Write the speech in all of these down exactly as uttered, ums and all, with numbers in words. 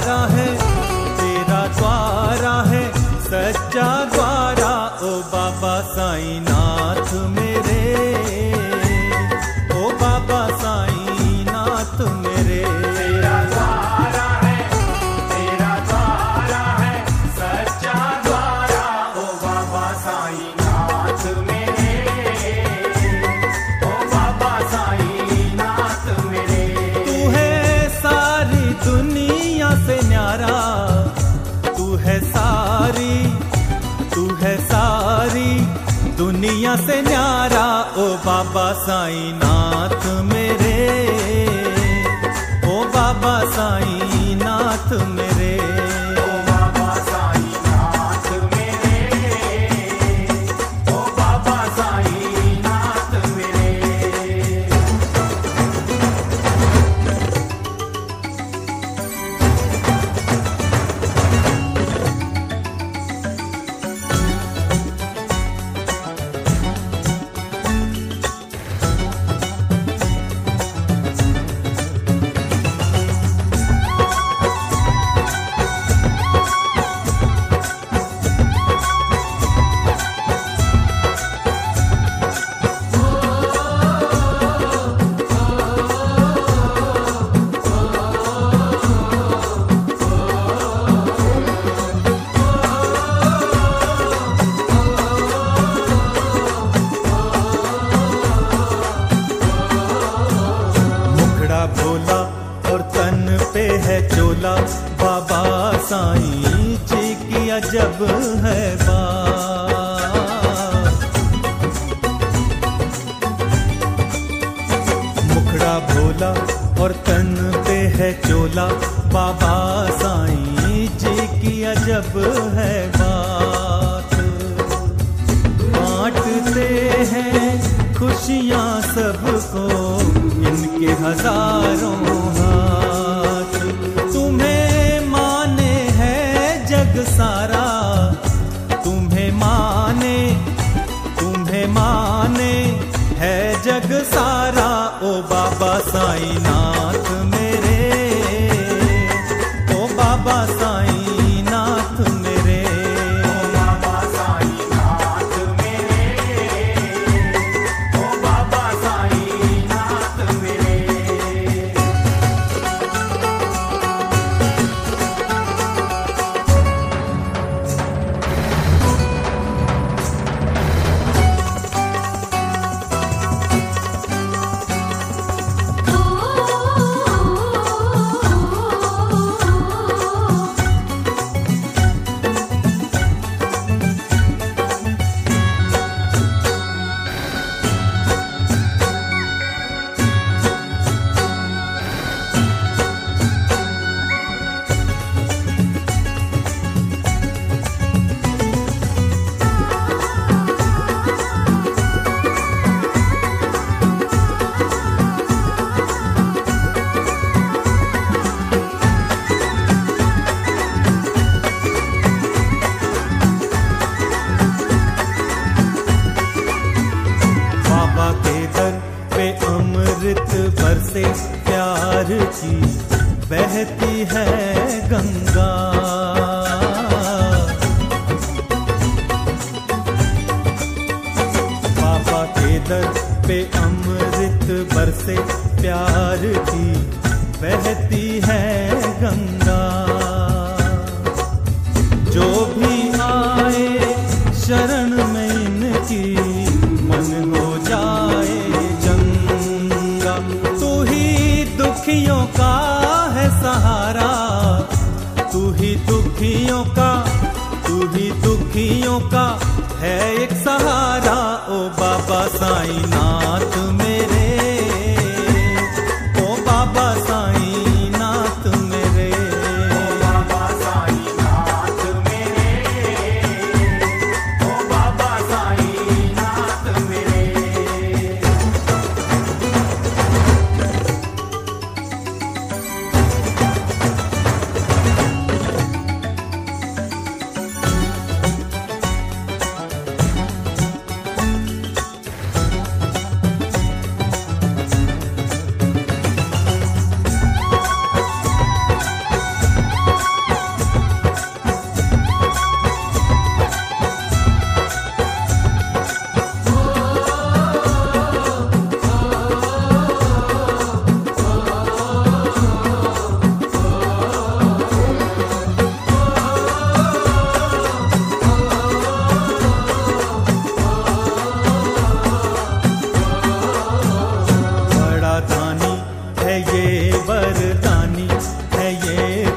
द्वारा है, तेरा द्वारा है सच्चा द्वारा। ओ बाबा साईं नाथ मेरे, ओ बाबा साईं नाथ मेरे। तेरा द्वारा है, तेरा द्वारा है सच्चा द्वारा। ओ बाबा साईं नाथ मेरे, ओ बाबा साईं नाथ मेरे। तू है सारी दुनिया से न्यारा, तू है सारी, तू है सारी दुनिया से न्यारा। ओ बाबा साईं नाथ मेरे, ओ बाबा साईं नाथ मेरे। ओ बाबा साईं नाथ मेरे, ओ बाबा साईं नाथ मेरे। भोला और तन पे है चोला, बाबा साईं जी की अजब है बात। मुखड़ा भोला और तन पे है चोला, बाबा साईं जी की अजब है बात। बांटते हैं खुशियां सबको इनके हजारों हाथ। तुम्हें माने है जग सारा, तुम्हें माने, तुम्हें माने है जग सारा। ओ बाबा साईं नाथ मेरे, ओ बाबा साईं नाथ मेरे। ओ बाबा साईं नाथ मेरे, ओ बाबा साईं नाथ मेरे। बरसे प्यार की बहती है गंगा। बाबा के दर पे अमृत बरसे प्यार की बहती है गंगा। जो भी आए शरण में इनकी मन हो जाए चंगा। तू ही दुखियों का है सहारा, तू ही दुखियों का, तू ही दुखियों का है एक सहारा। ओ बाबा साईं नाथ मेरे, ओ बाबा साईं नाथ मेरे। ओ बाबा साईं नाथ मेरे, ओ बाबा साईं नाथ मेरे।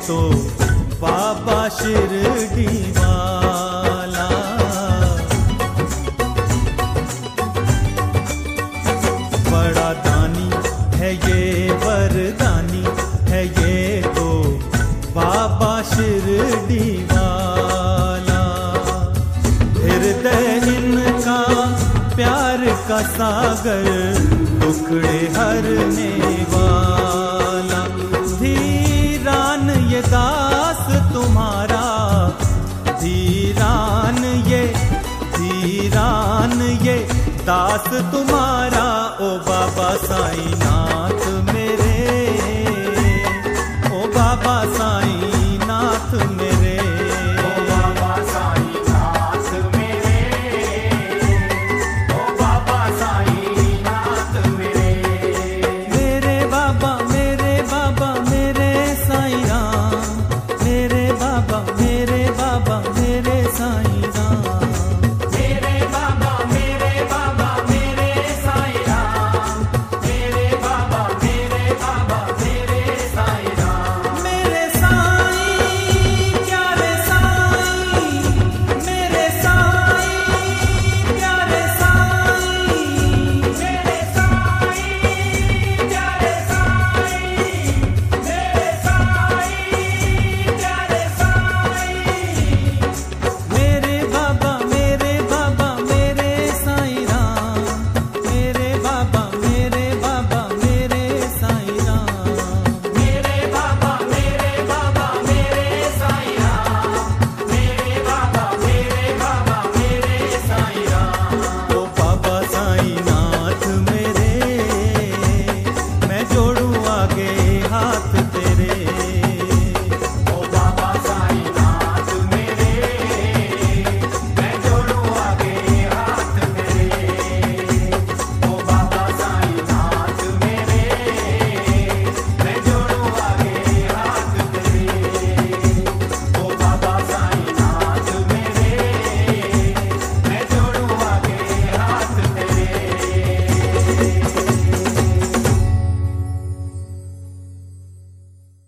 तो बाबा शिरडी वाला। बड़ा दानी है ये, वरदानी है ये तो बाबा शिरडी वाला। हृदय इनका प्यार का सागर, टुकड़े हरने वाला। धीरान ये दास तुम्हारा, धीरान ये, धीरान ये दास तुम्हारा। ओ बाबा साईं नाथ में